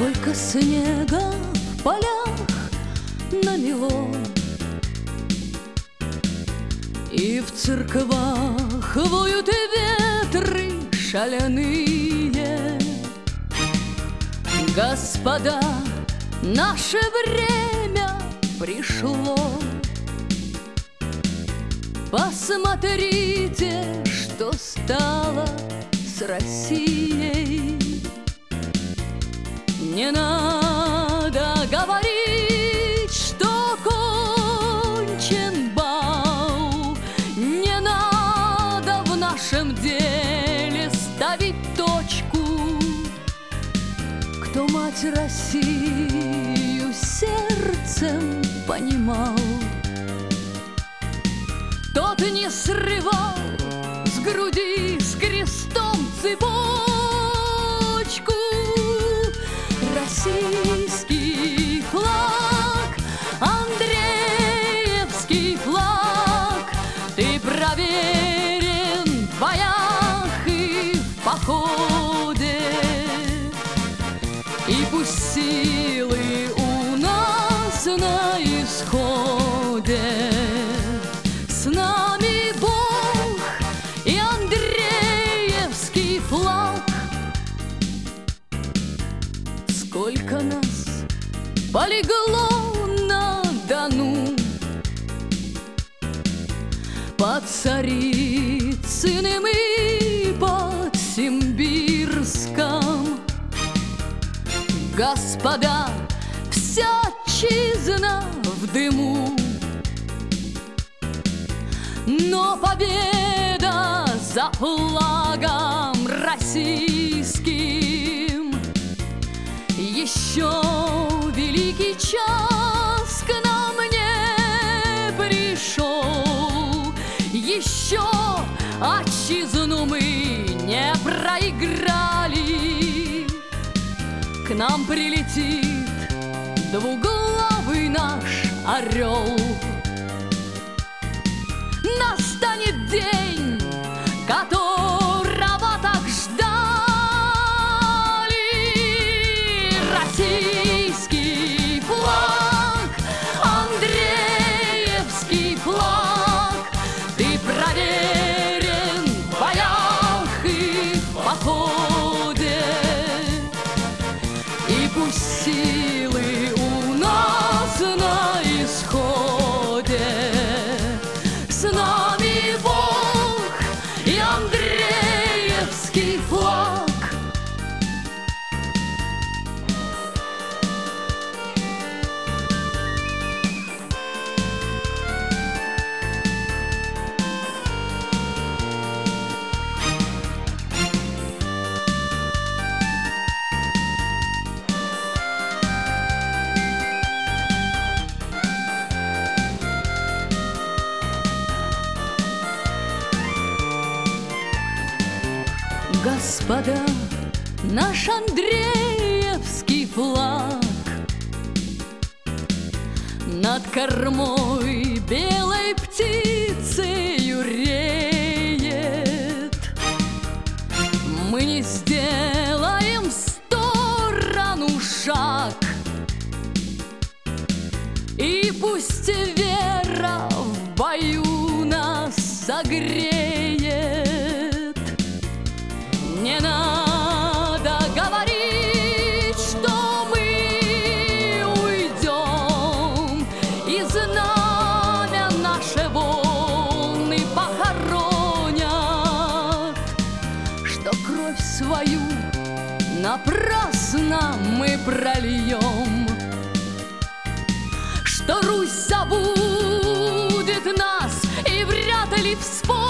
Сколько снега в полях намело, и в церквах воют ветры шаляные. Господа, наше время пришло. Посмотрите, что стало с Россией. Не надо говорить, что кончен бал. Не надо в нашем деле ставить точку. Кто мать Россию сердцем понимал, тот не срывал с груди с крестом цепочку. Российский флаг, Андреевский флаг, ты проверен в боях и в походе. И пусть силы у нас на исходе. С нами Бог и Андреевский флаг. Сколько нас полегло на Дону, под Царицыным и под Симбирском. Господа, вся отчизна в дыму, но победа за флагом российским. Еще великий час к нам не пришел, еще отчизну мы не проиграли. К нам прилетит двуглавый наш орел. Настанет день, которого так ждали. Российский флаг, Андреевский флаг, ты проверен в боях и в походе. И пусть силы у нас на исходе. С нами Бог и Андреевский флаг. Господа, наш Андреевский флаг над кормой белой птицею реет. Мы не сделаем в сторону шаг, и пусть вера в бою нас согреет. Не надо говорить, что мы уйдем, и знамя наше волны похоронят, что кровь свою напрасно мы прольем, что Русь забудет нас и вряд ли вспомнит.